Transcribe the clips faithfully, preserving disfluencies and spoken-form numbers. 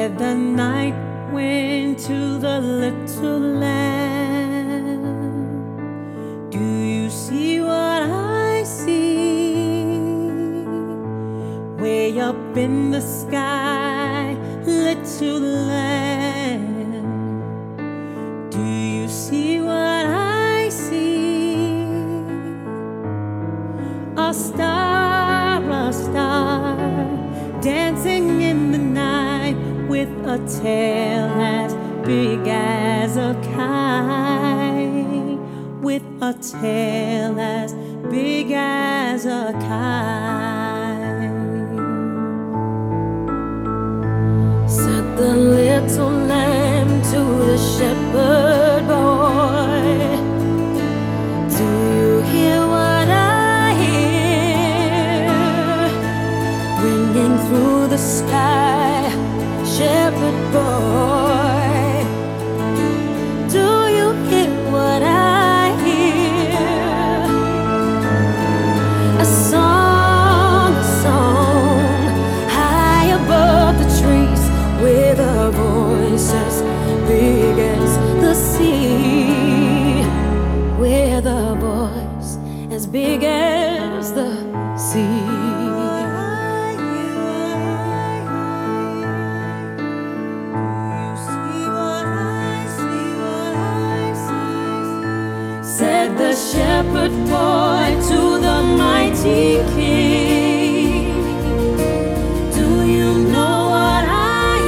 Said the night went to the little land. Do you see what I see? Way up in the sky, little land. Do you see what I see? A star, a star, dancing in the night with a tail as big as a kite, with a tail as big as a kite. Said the little lamb to the shepherd boy, do you hear what I hear? Ringing through the sky, shepherd boy, do you hear what I hear? A song, a song, high above the trees, with a voice as big as the sea, with a voice as big as the sea. Said the shepherd boy to the mighty king, do you know what I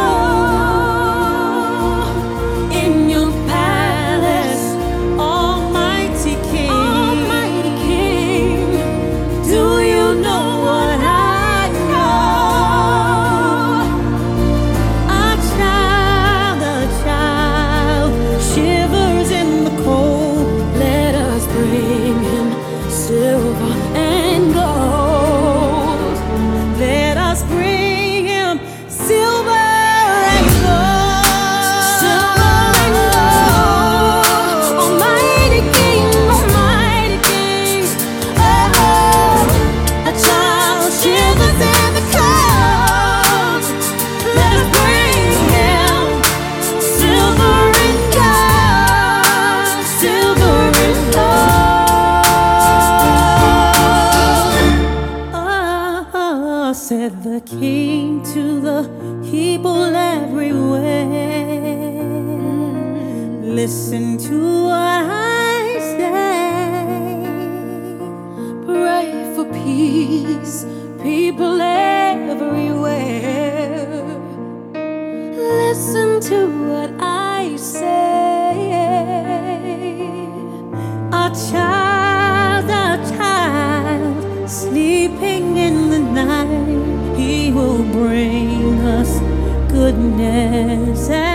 know? In your palace, almighty king, almighty king, do you know what I know? A child, a child shivers in the cold. Bring him silver and gold. Let us bring him silver and gold. Silver and gold. Almighty King, Almighty King. Oh, oh. A child shivers in the cold. Let us bring him silver and gold. Silver and gold. Said the king to the people everywhere, listen to what I say. Pray for peace, people everywhere. Listen to what I say. A child, a child, sleeping in the night, he will bring us goodness.